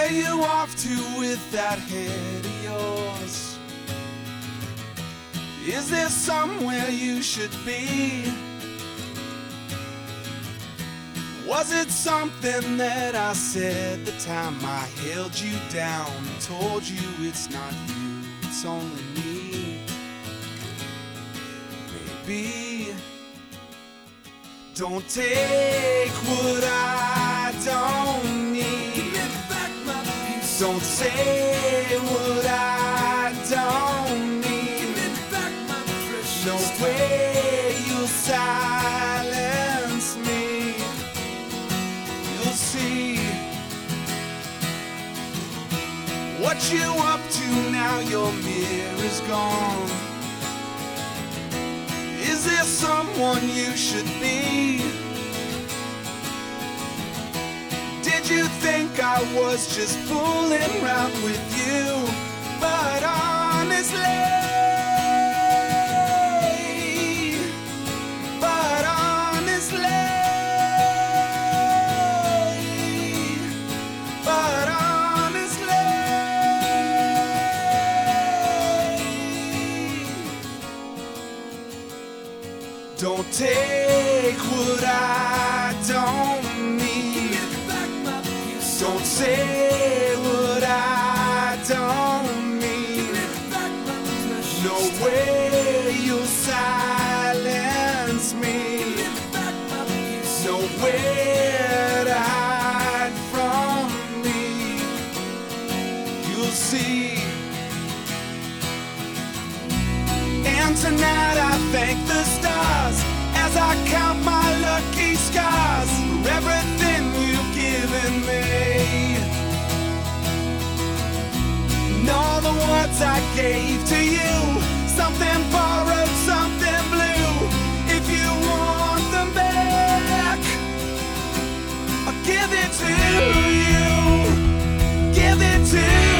Where you off to with that head of yours? Is there somewhere you should be? Was it something that I said the time I held you down and told you it's not you, it's only me? Maybe. Don't take what I don't need. Give me back my peace. Don't say what I don't need. Give me back my precious. No way you'll silence me. You'll see what you up to now. Your mirror's gone. Is there someone you should be? Did you think I was just fooling around with you? But honestly, don't take what I don't need. Don't say what I don't need. No way you'll silence me. Nowhere to hide from me. You'll see. And tonight I thank the stars as I count my lucky scars for everything you've given me. And all the words I gave to you, something borrowed, something blue. If you want them back, I'll give it to you. Give it to you.